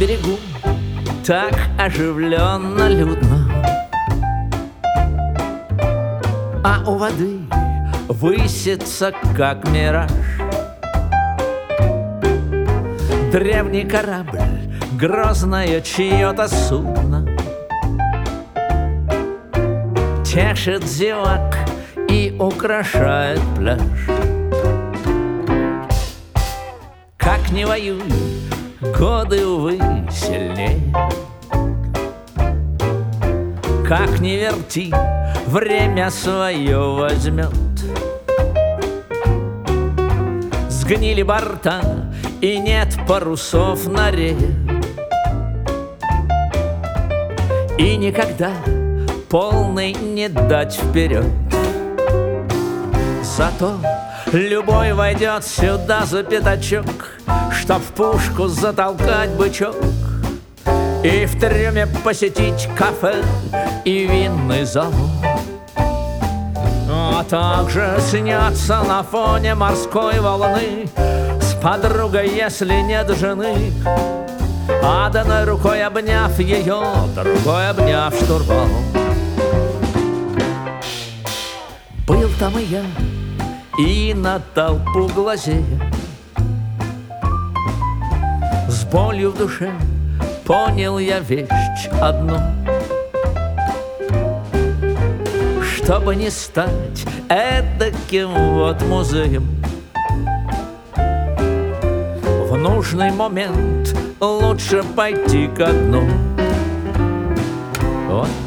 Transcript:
берегу так оживленно, людно, а у воды высится, как мираж, древний корабль, грозное чье-то судно, тешит зевак и украшает пляж. Как не воюй, годы, увы, сильнее. Как не верти, время свое возьмет. Сгнили борта, и нет парусов на рее. И никогда полный не дать вперед. Зато любой войдет сюда за пятачок, чтоб в пушку затолкать бычок и в трюме посетить кафе и винный зал. А также снятся на фоне морской волны с подругой, если нет жены, одной рукой обняв ее, другой обняв штурвал. Был там и я, и на толпу глазея, с болью в душе понял я вещь одну: чтобы не стать эдаким вот музеем, в нужный момент лучше пойти ко дну. Вот